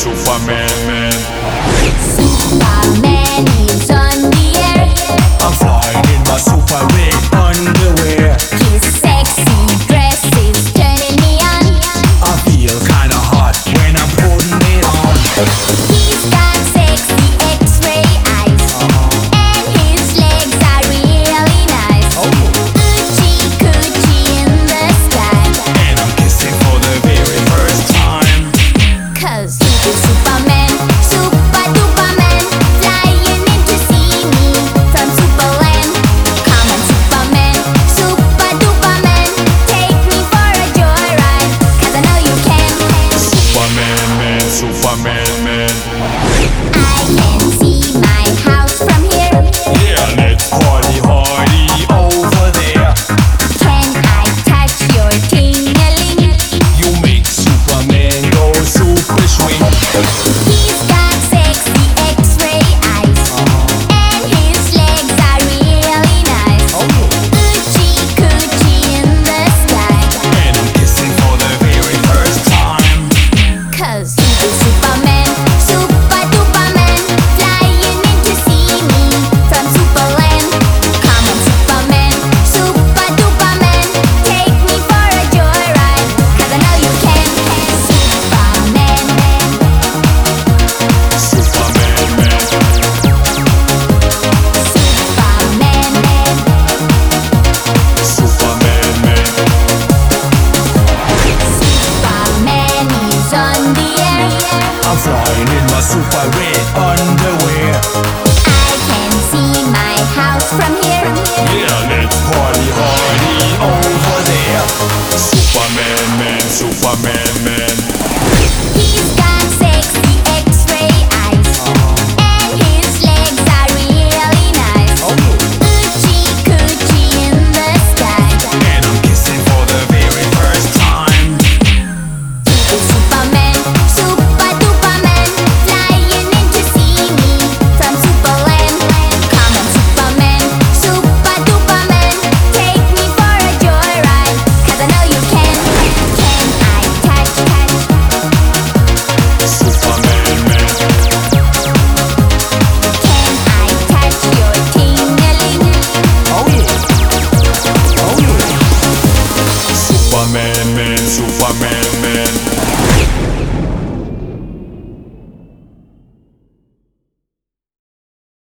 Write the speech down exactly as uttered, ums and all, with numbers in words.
Superman, man. Superman is on the air. I'm flying in my super red underwear. His sexy dress is turning me on. I feel kinda hot when I'm putting it on. He's got sexy X-ray eyes, and his legs are really nice. Oochie coochie in the sky, And I'm kissing for the very first time. 'cause he's Superman, super duper man, flying in to see me from Superland. Come on Superman, super duper man, take me for a joyride, 'cause I know you can. Superman, man, Superman, man. I can see my house from here. Yeah, let's party hardy over there. Can I touch your ting-a-ling? You make Superman go super swing. He's got sexy X-ray eyes, and his legs are really nice. Oochie coochie in the sky, And I'm kissing for the very first time. 'cause he's Superman, super duper man, flying in to see me from Superland. Come on Superman, super duper man, take me for a joyride, 'cause I know you can. Superman, Superman, man. Superman, Superman, man. Superman is on the air. I'm flying in my super red underwear. I can see my house from here. Yeah, let's party hardy over there. Superman, man, Superman,